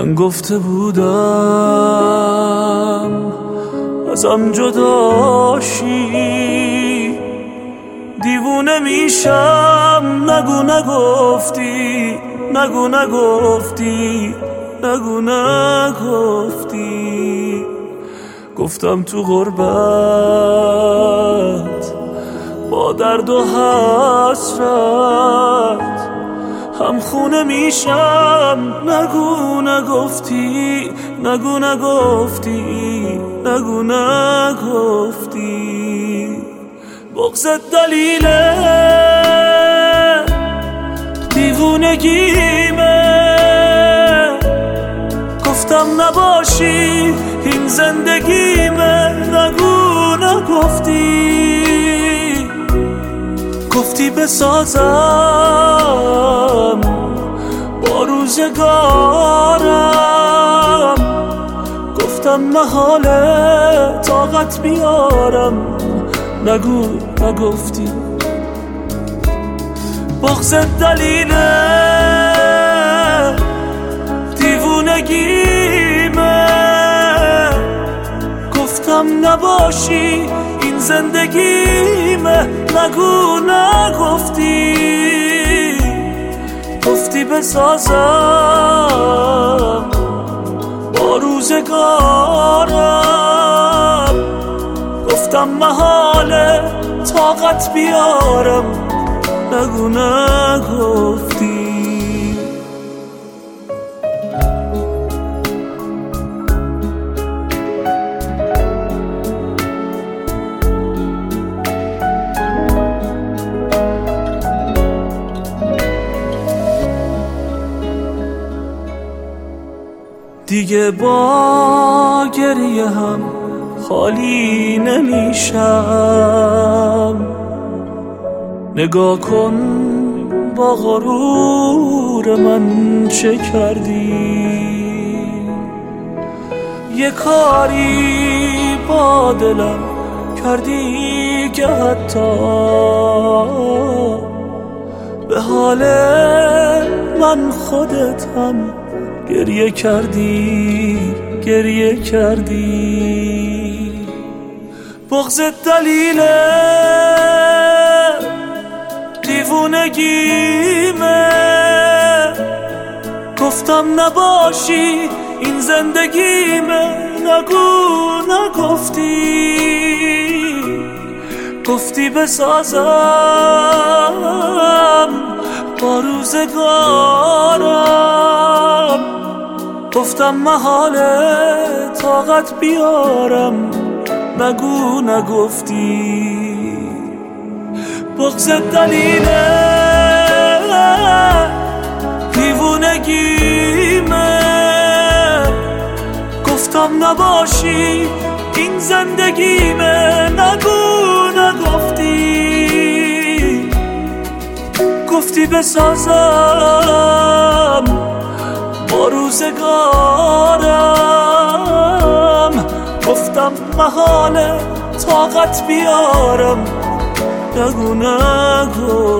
من گفته بودم ازم جداشی، دیوونه میشم. نگو نگفتی، نگو نگفتی، نگو نگفتی. گفتم تو غربت با درد و حسرت هم خونه میشم. نگو نگفتی، نگو نگفتی، نگو نگفتی. بغضت دلیله دیوونگیمه. گفتم نباشی این زندگیمه. نگو نگفتی، گفتی بسازم با روزگارم. گفتم محاله طاقت بیارم. نگو نگفتی. بغضت دلیله دیوونگیمه. گفتم نباشی این زندگیمه. نگو نگفتی، گفتی بسازم با روزگارم. گفتم محاله طاقت بیارم. نگو نگفتی. دیگه با گریه هم خالی نمیشم. نگاه کن با غرور من چه کردی. یه کاری با دلم کردی که حتی به حال من خودت هم گریه کردی، گریه کردی. بغضت دلیله دیوونگیمه. گفتم نباشی این زندگیمه. نگو نگفتی، گفتی بسازم با روزگارم. گفتم محاله طاقت بیارم. نگو نگفتی. بغضت دلیله دیوونگیمه. گفتم نباشی این زندگیمه. نگو نگفتی، گفتی بسازم با روزگارم. گفتم محاله طاقت بیارم. نگو نگو.